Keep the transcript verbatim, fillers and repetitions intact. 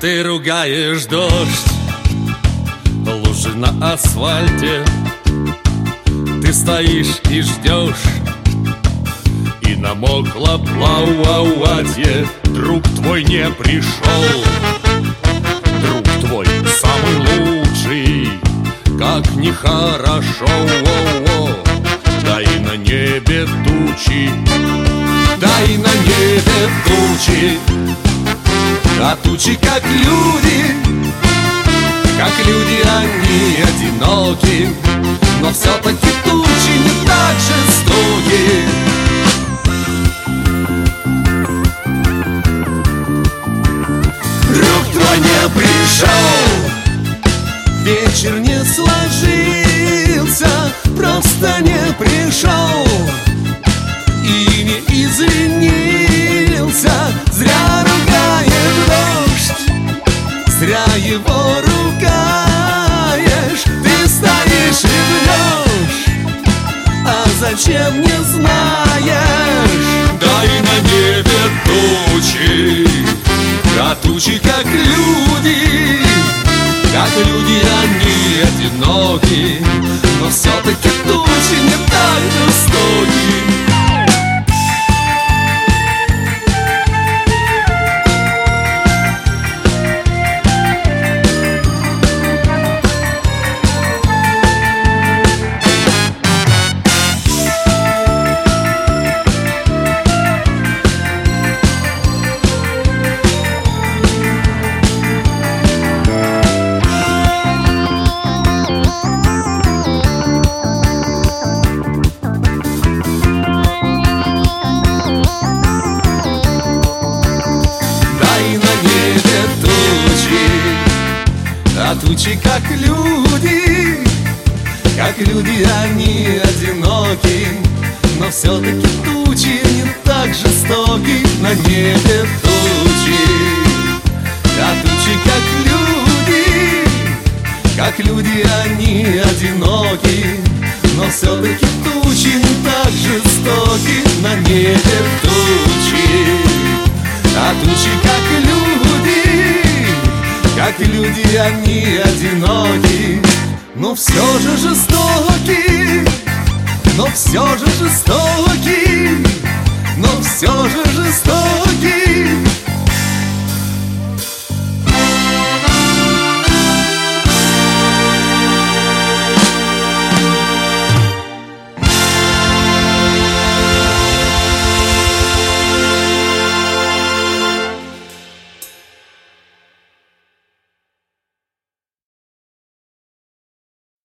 Ты ругаешь дождь, лужи на асфальте. Ты стоишь и ждешь, и намокло платье. Друг твой не пришел, друг твой самый лучший. Как нехорошо, да и на небе тучи, да и на небе тучи. А тучи как люди, как люди они одиноки, но все-таки тучи не так жестоки. Друг твой не пришел, вечер не сложился, просто не пришел и не извинился. Зря ругаешь дождь, зря его ругаешь. Ты стоишь и ждешь, а зачем не знаешь. Да и на небе тучи, а тучи как люди, как люди они одиноки, но все-таки тучи не так жестоки. А тучи как люди, как люди они одиноки, но все-таки тучи не так жестоки. На небе тучи, а тучи как люди, как люди они одиноки, но все-таки тучи не так жестоки. На небе тучи, а тучи как люди, как люди они одиноки, но все же жестоки, но все же жестоки, но все же жестоки.